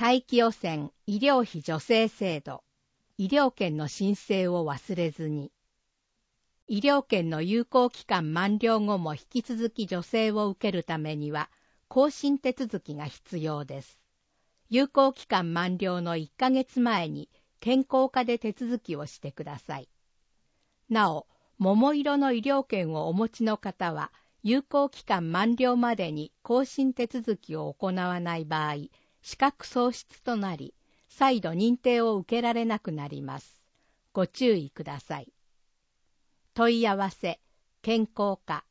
大気汚染医療費助成制度、医療券の申請を忘れずに。医療券の有効期間満了後も引き続き助成を受けるためには、更新手続きが必要です。有効期間満了の1ヶ月前に健康課で手続きをしてください。なお、桃色の医療券をお持ちの方は、有効期間満了までに更新手続きを行わない場合、資格喪失となり、再度認定を受けられなくなります。ご注意ください。問い合わせ、健康課